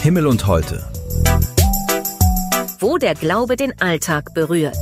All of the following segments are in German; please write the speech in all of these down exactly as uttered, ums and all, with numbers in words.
Himmel und Heute. Wo der Glaube den Alltag berührt.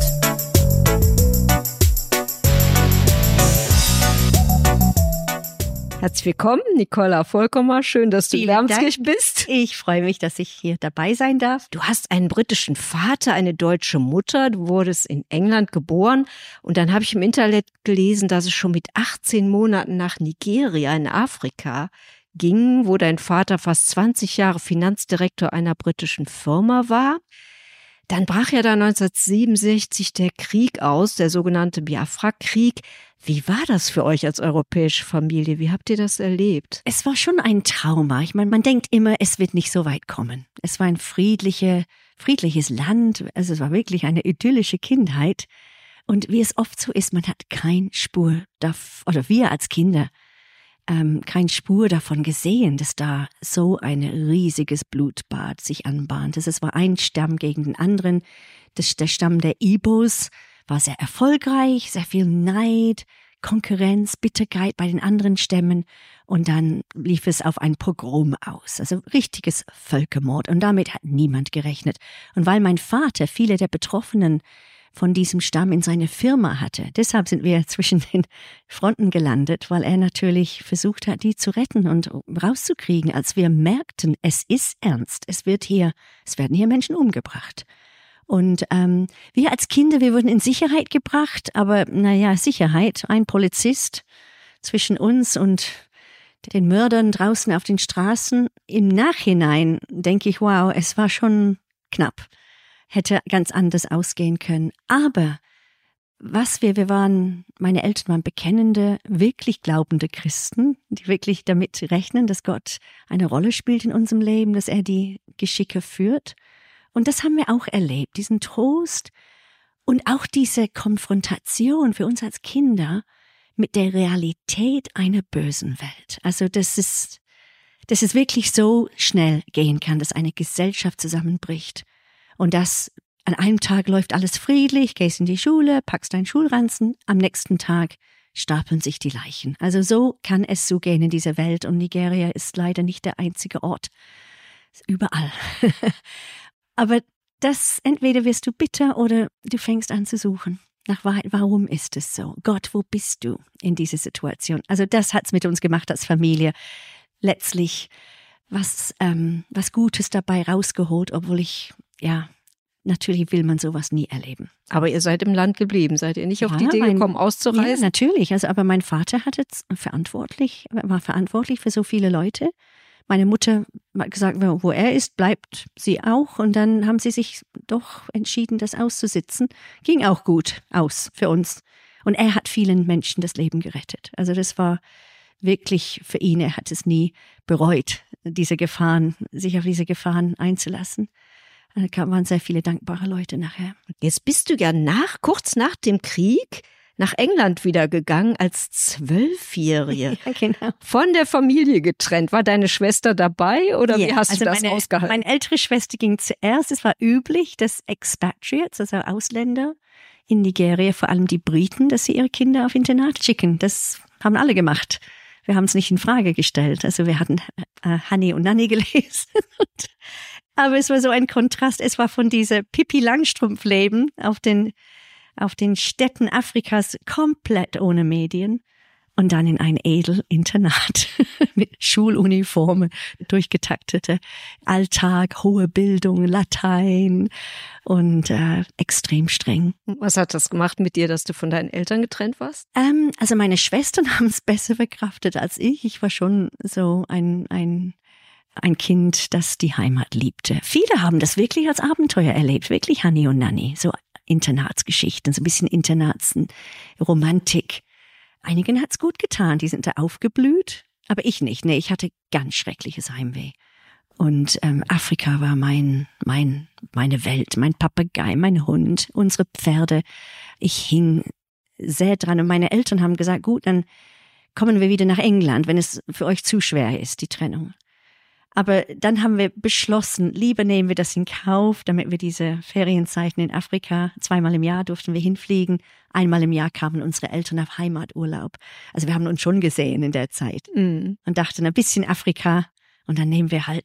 Herzlich willkommen, Nicola Volkomer. Schön, dass du in Wermskirch bist. Ich freue mich, dass ich hier dabei sein darf. Du hast einen britischen Vater, eine deutsche Mutter. Du wurdest in England geboren. Und dann habe ich im Internet gelesen, dass es schon mit achtzehn Monaten nach Nigeria in Afrika ging, wo dein Vater fast zwanzig Jahre Finanzdirektor einer britischen Firma war. Dann brach ja da neunzehnhundertsiebenundsechzig der Krieg aus, der sogenannte Biafra-Krieg. Wie war das für euch als europäische Familie? Wie habt ihr das erlebt? Es war schon ein Trauma. Ich meine, man denkt immer, es wird nicht so weit kommen. Es war ein friedliche, friedliches Land. Also es war wirklich eine idyllische Kindheit. Und wie es oft so ist, man hat keine Spur, davon, oder wir als Kinder, ähm, keine Spur davon gesehen, dass da so ein riesiges Blutbad sich anbahnt. Es war ein Stamm gegen den anderen. Das, der Stamm der Ibos war sehr erfolgreich, sehr viel Neid, Konkurrenz, Bitterkeit bei den anderen Stämmen. Und dann lief es auf ein Pogrom aus, also richtiges Völkermord. Und damit hat niemand gerechnet. Und weil mein Vater viele der Betroffenen von diesem Stamm in seine Firma hatte, deshalb sind wir zwischen den Fronten gelandet, weil er natürlich versucht hat, die zu retten und rauszukriegen, als wir merkten, es ist ernst, es wird hier, es werden hier Menschen umgebracht. Und ähm, wir als Kinder, wir wurden in Sicherheit gebracht, aber naja, Sicherheit, ein Polizist zwischen uns und den Mördern draußen auf den Straßen. Im Nachhinein denke ich, wow, es war schon knapp, hätte ganz anders ausgehen können. Aber was wir, wir waren, meine Eltern waren bekennende, wirklich glaubende Christen, die wirklich damit rechnen, dass Gott eine Rolle spielt in unserem Leben, dass er die Geschicke führt. Und das haben wir auch erlebt, diesen Trost und auch diese Konfrontation für uns als Kinder mit der Realität einer bösen Welt. Also, dass es, dass es wirklich so schnell gehen kann, dass eine Gesellschaft zusammenbricht und dass an einem Tag läuft alles friedlich, gehst in die Schule, packst deinen Schulranzen, am nächsten Tag stapeln sich die Leichen. Also so kann es zugehen in dieser Welt und Nigeria ist leider nicht der einzige Ort. Ist überall. Aber das, entweder wirst du bitter oder du fängst an zu suchen nach Wahrheit. Warum ist es so? Gott, wo bist du in dieser Situation? Also das hat's mit uns gemacht als Familie. Letztlich was, ähm, was Gutes dabei rausgeholt, obwohl ich, ja, natürlich will man sowas nie erleben. Aber ihr seid im Land geblieben, seid ihr nicht ja, auf die Idee mein, gekommen, auszureisen? Ja, natürlich. Also, aber mein Vater hatte verantwortlich, war verantwortlich für so viele Leute. Meine Mutter hat gesagt, wo er ist, bleibt sie auch. Und dann haben sie sich doch entschieden, das auszusitzen. Ging auch gut aus für uns. Und er hat vielen Menschen das Leben gerettet. Also das war wirklich für ihn, er hat es nie bereut, diese Gefahren, sich auf diese Gefahren einzulassen. Da waren sehr viele dankbare Leute nachher. Jetzt bist du ja nach, kurz nach dem Krieg nach England wieder gegangen als Zwölfjährige. Ja, genau. Von der Familie getrennt. War deine Schwester dabei oder ja, wie hast also du das meine, ausgehalten? Meine ältere Schwester ging zuerst. Es war üblich, dass Expatriates, also Ausländer in Nigeria, vor allem die Briten, dass sie ihre Kinder auf Internat schicken. Das haben alle gemacht. Wir haben es nicht in Frage gestellt. Also wir hatten äh, Honey und Nanny gelesen. Aber es war so ein Kontrast. Es war von dieser Pippi Langstrumpf-Leben auf den auf den Städten Afrikas komplett ohne Medien und dann in ein Edelinternat mit Schuluniformen, durchgetaktete Alltag, hohe Bildung, Latein und äh, extrem streng. Was hat das gemacht mit dir, dass du von deinen Eltern getrennt warst? Ähm, also meine Schwestern haben es besser verkraftet als ich. Ich war schon so ein ein ein Kind, das die Heimat liebte. Viele haben das wirklich als Abenteuer erlebt, wirklich Honey und Nanny, so Internatsgeschichten, so ein bisschen Internatsromantik. Einigen hat's gut getan, die sind da aufgeblüht, aber ich nicht. Nee, ich hatte ganz schreckliches Heimweh. Und ähm, Afrika war mein, mein, meine Welt, mein Papagei, mein Hund, unsere Pferde. Ich hing sehr dran und meine Eltern haben gesagt, gut, dann kommen wir wieder nach England, wenn es für euch zu schwer ist, die Trennung. Aber dann haben wir beschlossen, lieber nehmen wir das in Kauf, damit wir diese Ferienzeiten in Afrika, zweimal im Jahr durften wir hinfliegen, einmal im Jahr kamen unsere Eltern auf Heimaturlaub. Also wir haben uns schon gesehen in der Zeit mm. und dachten, ein bisschen Afrika und dann nehmen wir halt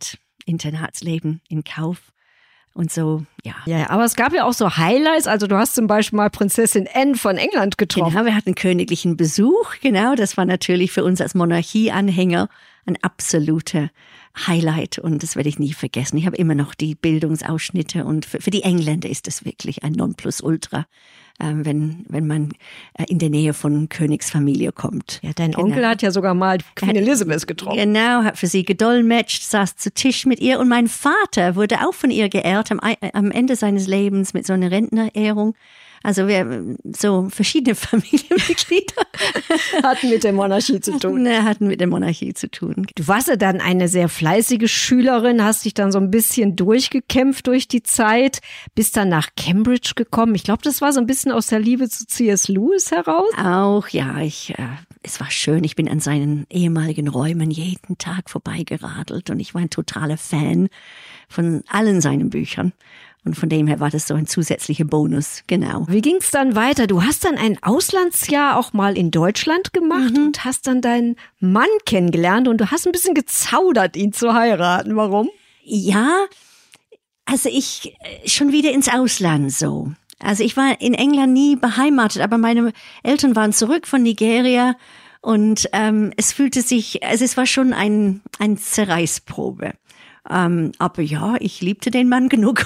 Internatsleben in Kauf. Und so, ja. Ja, aber es gab ja auch so Highlights. Also du hast zum Beispiel mal Prinzessin Anne von England getroffen. Genau, wir hatten königlichen Besuch. Genau, das war natürlich für uns als Monarchieanhänger ein absoluter Highlight. Und das werde ich nie vergessen. Ich habe immer noch die Bildungsausschnitte. Und für, für die Engländer ist das wirklich ein Nonplusultra, äh, wenn, wenn man äh, in der Nähe von Königsfamilie kommt. Ja, dein genau. Onkel hat ja sogar mal Queen Elizabeth getroffen. Genau, hat für sie gedolmetscht, saß zu Tisch mit ihr. Und mein Vater wurde auch von ihr geehrt am, am Ende seines Lebens mit so einer Rentnerehrung. Also wir so verschiedene Familienmitglieder hatten mit der Monarchie zu tun. Ne, hatten mit der Monarchie zu tun. Du warst ja dann eine sehr fleißige Schülerin, hast dich dann so ein bisschen durchgekämpft durch die Zeit, bist dann nach Cambridge gekommen. Ich glaube, das war so ein bisschen aus der Liebe zu C S Lewis heraus. Auch, ja, ich, äh, es war schön. Ich bin an seinen ehemaligen Räumen jeden Tag vorbeigeradelt und ich war ein totaler Fan von allen seinen Büchern. Und von dem her war das so ein zusätzlicher Bonus, genau. Wie ging's dann weiter? Du hast dann ein Auslandsjahr auch mal in Deutschland gemacht mhm. und hast dann deinen Mann kennengelernt und du hast ein bisschen gezaudert, ihn zu heiraten. Warum? Ja, also ich schon wieder ins Ausland so. Also ich war in England nie beheimatet, aber meine Eltern waren zurück von Nigeria und ähm, es fühlte sich, also es war schon ein, ein Zerreißprobe. Ähm, aber ja, ich liebte den Mann genug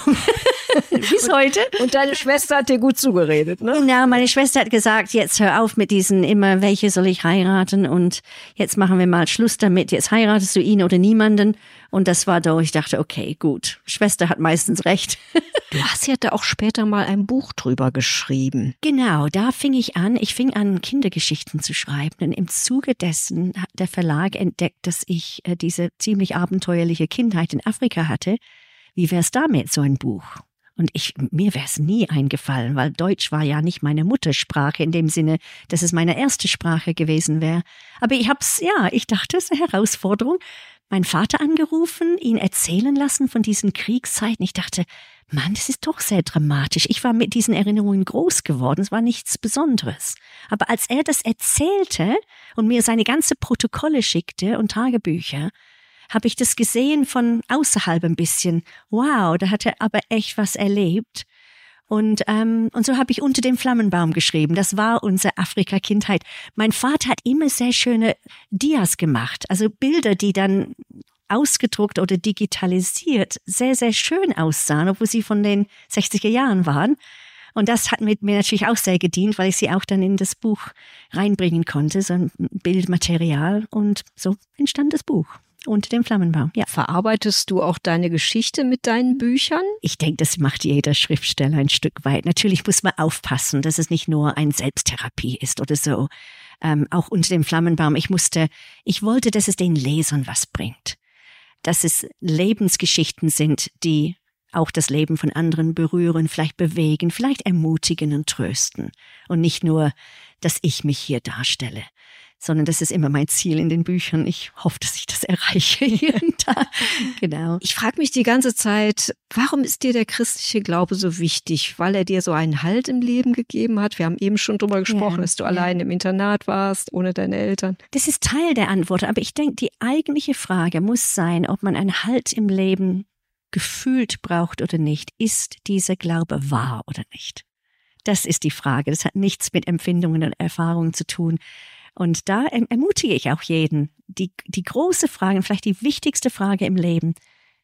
bis heute. Und deine Schwester hat dir gut zugeredet, ne? Ja, meine Schwester hat gesagt, jetzt hör auf mit diesen immer, welche soll ich heiraten und jetzt machen wir mal Schluss damit, jetzt heiratest du ihn oder niemanden. Und das war da, ich dachte, okay, gut, Schwester hat meistens recht. Du hast ja da auch später mal ein Buch drüber geschrieben. Genau, da fing ich an, ich fing an, Kindergeschichten zu schreiben. Und im Zuge dessen hat der Verlag entdeckt, dass ich äh, diese ziemlich abenteuerliche Kindheit in Afrika hatte. Wie wär's damit, so ein Buch? Und ich, mir wäre es nie eingefallen, weil Deutsch war ja nicht meine Muttersprache in dem Sinne, dass es meine erste Sprache gewesen wäre. Aber ich hab's, ja, ich dachte, es ist eine Herausforderung. Mein Vater angerufen, ihn erzählen lassen von diesen Kriegszeiten. Ich dachte, Mann, das ist doch sehr dramatisch. Ich war mit diesen Erinnerungen groß geworden. Es war nichts Besonderes. Aber als er das erzählte und mir seine ganze Protokolle schickte und Tagebücher, habe ich das gesehen von außerhalb ein bisschen. Wow, da hat er aber echt was erlebt. Und ähm, und so habe ich Unter dem Flammenbaum geschrieben. Das war unsere Afrika-Kindheit. Mein Vater hat immer sehr schöne Dias gemacht, also Bilder, die dann ausgedruckt oder digitalisiert sehr, sehr schön aussahen, obwohl sie von den sechziger Jahren waren. Und das hat mir natürlich auch sehr gedient, weil ich sie auch dann in das Buch reinbringen konnte, so ein Bildmaterial. Und so entstand das Buch. Unter dem Flammenbaum, ja. Verarbeitest du auch deine Geschichte mit deinen Büchern? Ich denke, das macht jeder Schriftsteller ein Stück weit. Natürlich muss man aufpassen, dass es nicht nur ein Selbsttherapie ist oder so. Ähm, auch Unter dem Flammenbaum. Ich musste, ich wollte, dass es den Lesern was bringt. Dass es Lebensgeschichten sind, die auch das Leben von anderen berühren, vielleicht bewegen, vielleicht ermutigen und trösten. Und nicht nur, dass ich mich hier darstelle, sondern das ist immer mein Ziel in den Büchern. Ich hoffe, dass ich das erreiche jeden Tag. Genau. Ich frage mich die ganze Zeit, warum ist dir der christliche Glaube so wichtig? Weil er dir so einen Halt im Leben gegeben hat? Wir haben eben schon drüber gesprochen, ja, dass du ja. allein im Internat warst, ohne deine Eltern. Das ist Teil der Antwort, aber ich denke, die eigentliche Frage muss sein, ob man einen Halt im Leben gefühlt braucht oder nicht. Ist dieser Glaube wahr oder nicht? Das ist die Frage. Das hat nichts mit Empfindungen und Erfahrungen zu tun. Und da ermutige ich auch jeden, die, die große Frage, vielleicht die wichtigste Frage im Leben,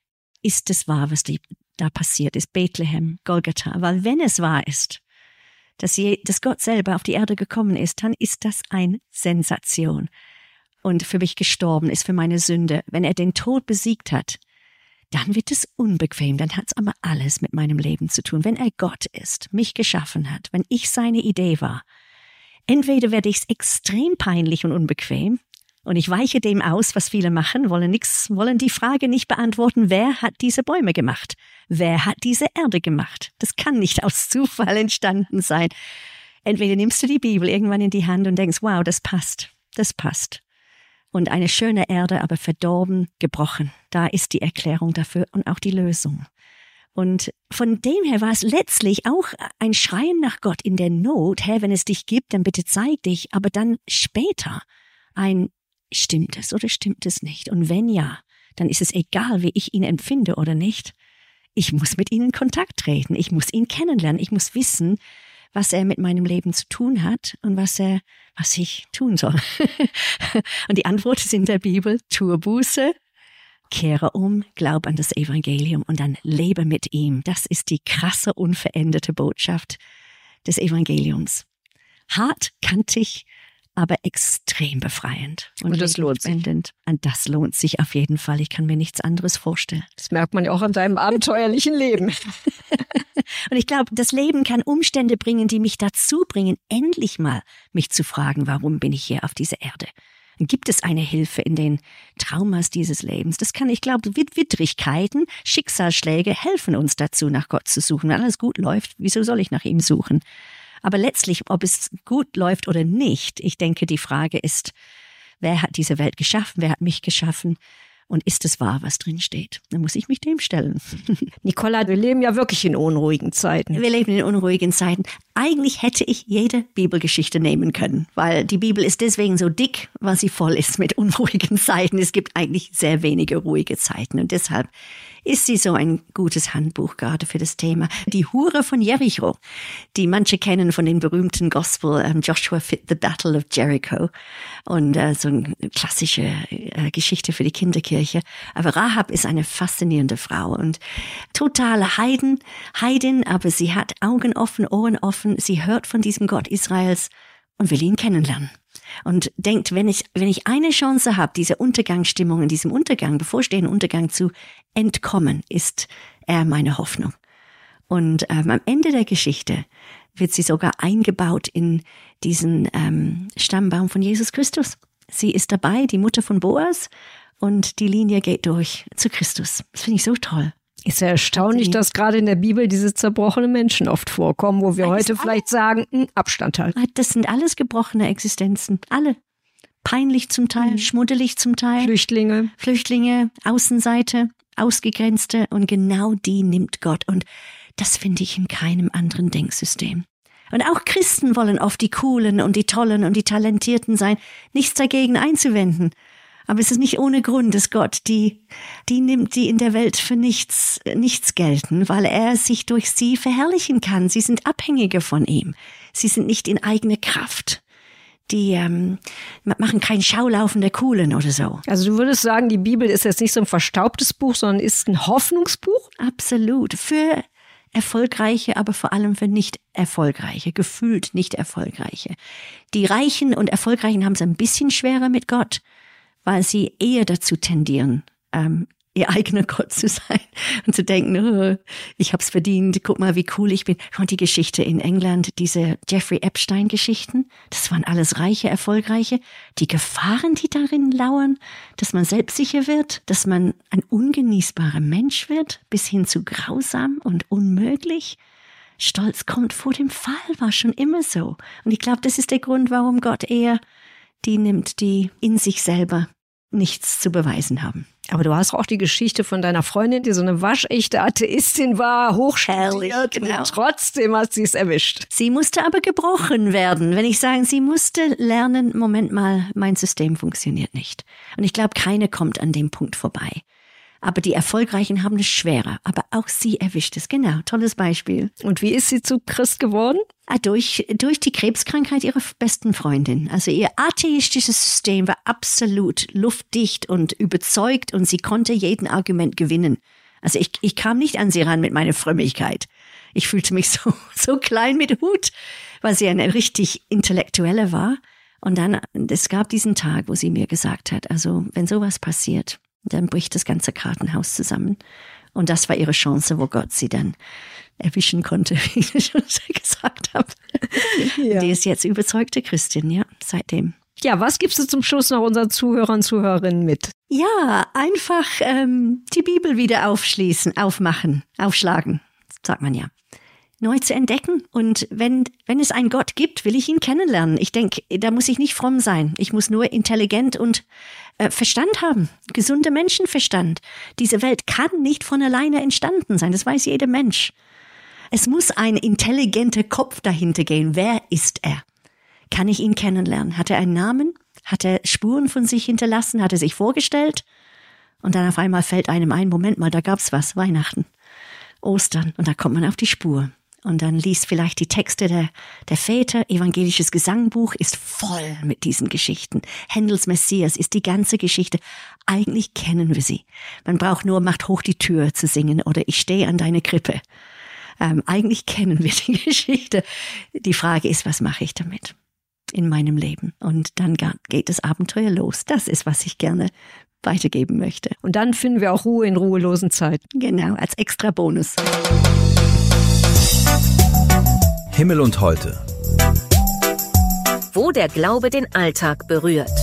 ist es wahr, was die, da passiert ist, Bethlehem, Golgatha? Weil wenn es wahr ist, dass, je, dass Gott selber auf die Erde gekommen ist, dann ist das eine Sensation. Und für mich gestorben ist für meine Sünde. Wenn er den Tod besiegt hat, dann wird es unbequem, dann hat es aber alles mit meinem Leben zu tun. Wenn er Gott ist, mich geschaffen hat, wenn ich seine Idee war, entweder werde ich es extrem peinlich und unbequem und ich weiche dem aus, was viele machen, wollen nix, wollen die Frage nicht beantworten, wer hat diese Bäume gemacht? Wer hat diese Erde gemacht? Das kann nicht aus Zufall entstanden sein. Entweder nimmst du die Bibel irgendwann in die Hand und denkst, wow, das passt, das passt. Und eine schöne Erde, aber verdorben, gebrochen. Da ist die Erklärung dafür und auch die Lösung. Und von dem her war es letztlich auch ein Schreien nach Gott in der Not. Herr, wenn es dich gibt, dann bitte zeig dich. Aber dann später ein, stimmt es oder stimmt es nicht? Und wenn ja, dann ist es egal, wie ich ihn empfinde oder nicht. Ich muss mit ihm in Kontakt treten. Ich muss ihn kennenlernen. Ich muss wissen, was er mit meinem Leben zu tun hat und was er, was ich tun soll. Und die Antwort ist in der Bibel: Tue Buße, kehre um, glaub an das Evangelium und dann lebe mit ihm. Das ist die krasse, unveränderte Botschaft des Evangeliums. Hart, kantig, aber extrem befreiend. Und, und das lohnt sich. Und das lohnt sich auf jeden Fall. Ich kann mir nichts anderes vorstellen. Das merkt man ja auch an deinem abenteuerlichen Leben. Und ich glaube, das Leben kann Umstände bringen, die mich dazu bringen, endlich mal mich zu fragen, warum bin ich hier auf dieser Erde? Und gibt es eine Hilfe in den Traumas dieses Lebens? Das kann, ich glaube, Widrigkeiten, Schicksalsschläge helfen uns dazu, nach Gott zu suchen. Wenn alles gut läuft, wieso soll ich nach ihm suchen? Aber letztlich, ob es gut läuft oder nicht, ich denke, die Frage ist, wer hat diese Welt geschaffen, wer hat mich geschaffen und ist es wahr, was drin steht? Dann muss ich mich dem stellen. Nicola, wir leben ja wirklich in unruhigen Zeiten. Wir leben in unruhigen Zeiten. Eigentlich hätte ich jede Bibelgeschichte nehmen können, weil die Bibel ist deswegen so dick, weil sie voll ist mit unruhigen Zeiten. Es gibt eigentlich sehr wenige ruhige Zeiten und deshalb ist sie so ein gutes Handbuch gerade für das Thema. Die Hure von Jericho, die manche kennen von den berühmten Gospel, um, Joshua Fit the Battle of Jericho und uh, so eine klassische uh, Geschichte für die Kinderkirche. Aber Rahab ist eine faszinierende Frau und totale Heiden, Heidin, aber sie hat Augen offen, Ohren offen, sie hört von diesem Gott Israels und will ihn kennenlernen. Und denkt, wenn ich, wenn ich eine Chance habe, diese Untergangsstimmung, in diesem Untergang, bevorstehenden Untergang zu entkommen, ist er meine Hoffnung. Und ähm, am Ende der Geschichte wird sie sogar eingebaut in diesen ähm, Stammbaum von Jesus Christus. Sie ist dabei, die Mutter von Boas, und die Linie geht durch zu Christus. Das finde ich so toll. Ist ja erstaunlich, dass gerade in der Bibel diese zerbrochenen Menschen oft vorkommen, wo wir das heute vielleicht sagen, mh, Abstand halten. Das sind alles gebrochene Existenzen. Alle. Peinlich zum Teil, mhm. schmuddelig zum Teil. Flüchtlinge. Flüchtlinge, Außenseite, Ausgegrenzte. Und genau die nimmt Gott. Und das finde ich in keinem anderen Denksystem. Und auch Christen wollen oft die Coolen und die Tollen und die Talentierten sein. Nichts dagegen einzuwenden. Aber es ist nicht ohne Grund, dass Gott die, die nimmt, die in der Welt für nichts, nichts gelten, weil er sich durch sie verherrlichen kann. Sie sind Abhängige von ihm. Sie sind nicht in eigener Kraft. Die ähm, machen keinen Schaulaufen der Coolen oder so. Also du würdest sagen, die Bibel ist jetzt nicht so ein verstaubtes Buch, sondern ist ein Hoffnungsbuch? Absolut. Für Erfolgreiche, aber vor allem für nicht Erfolgreiche, gefühlt nicht Erfolgreiche. Die Reichen und Erfolgreichen haben es ein bisschen schwerer mit Gott, weil sie eher dazu tendieren, ähm, ihr eigener Gott zu sein und zu denken, oh, ich hab's verdient, guck mal, wie cool ich bin. Und die Geschichte in England, diese Jeffrey Epstein-Geschichten, das waren alles Reiche, Erfolgreiche. Die Gefahren, die darin lauern, dass man selbstsicher wird, dass man ein ungenießbarer Mensch wird, bis hin zu grausam und unmöglich. Stolz kommt vor dem Fall, war schon immer so. Und ich glaube, das ist der Grund, warum Gott eher die nimmt, die in sich selber nichts zu beweisen haben. Aber du hast auch die Geschichte von deiner Freundin, die so eine waschechte Atheistin war, hochstudiert, genau. Und trotzdem hat sie es erwischt. Sie musste aber gebrochen werden. Wenn ich sage, sie musste lernen, Moment mal, mein System funktioniert nicht. Und ich glaube, keine kommt an dem Punkt vorbei. Aber die Erfolgreichen haben es schwerer. Aber auch sie erwischt es. Genau, tolles Beispiel. Und wie ist sie zu Christ geworden? Ah, durch, durch die Krebskrankheit ihrer besten Freundin. Also ihr atheistisches System war absolut luftdicht und überzeugt und sie konnte jeden Argument gewinnen. Also ich, ich kam nicht an sie ran mit meiner Frömmigkeit. Ich fühlte mich so, so klein mit Hut, weil sie eine richtig Intellektuelle war. Und dann, es gab diesen Tag, wo sie mir gesagt hat, also wenn sowas passiert, dann bricht das ganze Kartenhaus zusammen. Und das war ihre Chance, wo Gott sie dann erwischen konnte, wie ich schon gesagt habe. Ja. Die ist jetzt überzeugte Christin, ja, seitdem. Ja, was gibst du zum Schluss noch unseren Zuhörern und Zuhörerinnen mit? Ja, einfach ähm, die Bibel wieder aufschließen, aufmachen, aufschlagen, sagt man ja. Neu zu entdecken. Und wenn, wenn es einen Gott gibt, will ich ihn kennenlernen. Ich denke, da muss ich nicht fromm sein. Ich muss nur intelligent und äh, Verstand haben. Gesunder Menschenverstand. Diese Welt kann nicht von alleine entstanden sein. Das weiß jeder Mensch. Es muss ein intelligenter Kopf dahinter gehen. Wer ist er? Kann ich ihn kennenlernen? Hat er einen Namen? Hat er Spuren von sich hinterlassen? Hat er sich vorgestellt? Und dann auf einmal fällt einem ein, Moment mal, da gab's was, Weihnachten, Ostern. Und da kommt man auf die Spur. Und dann liest vielleicht die Texte der, der Väter. Evangelisches Gesangbuch ist voll mit diesen Geschichten. Händels Messias ist die ganze Geschichte. Eigentlich kennen wir sie. Man braucht nur Macht hoch die Tür zu singen oder Ich stehe an deine Krippe. Ähm, eigentlich kennen wir die Geschichte. Die Frage ist, was mache ich damit in meinem Leben? Und dann geht das Abenteuer los. Das ist, was ich gerne weitergeben möchte. Und dann finden wir auch Ruhe in ruhelosen Zeiten. Genau, als extra Bonus. Himmel und Heute. Wo der Glaube den Alltag berührt.